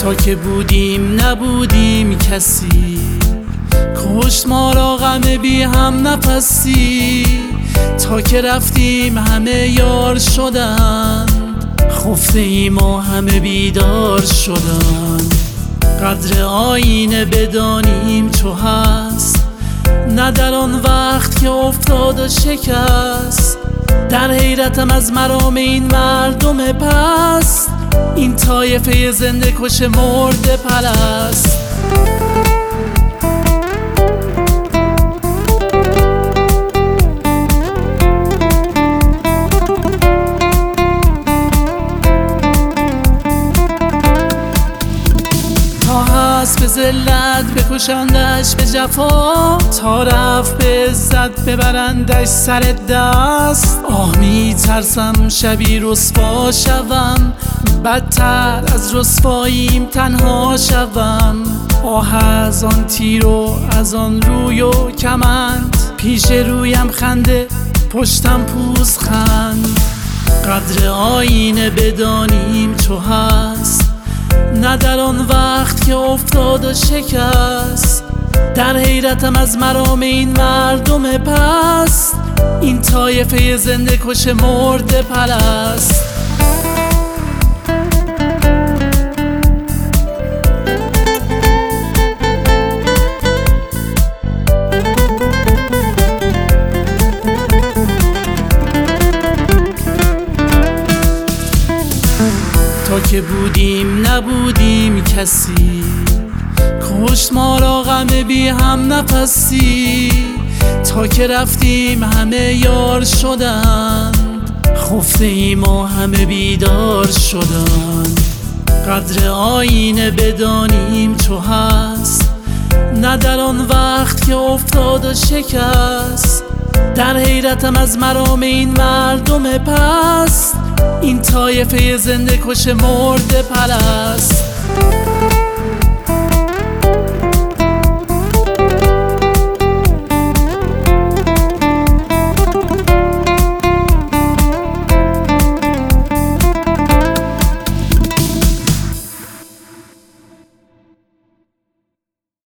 تا که بودیم نبودیم کسی، کشت ما را غم بی هم نفسی. تا که رفتیم همه یار شدند، خفته ایم و همه بیدار شدند. قدر آینه بدانیم چو هست، نه در آن وقت که افتاد و شکست. در حیرتم از مرام این مردم پست، این طایفه زنده کش مرده پرست. به ذلت بکشندش به جفا، تا رفت به عزت ببرندش سر دست. آه می ترسم شبی رسوا شوم، بدتر از رسواییم تنها شوم. آه از آن تیر و از آن روی و کمند، پیش رویم خنده پشتم پوزخند. قدر آینه بدانیم چو هست، نه در آن وقت که افتاد و شکست. در حیرتم از مرام این مردم پست، این طایفه زنده کش مرده پرست. تا که بودیم نبودیم کسی، کشت ما را غم بی هم نفسی. تا که رفتیم همه یار شدند، خفته ایم و همه بیدار شدند. قدر آینه بدانیم چو هست، نه در آن وقت که افتاد و شکست. در حیرتم از مرام این مردم پست، این طایفه زنده کش مرده پرست.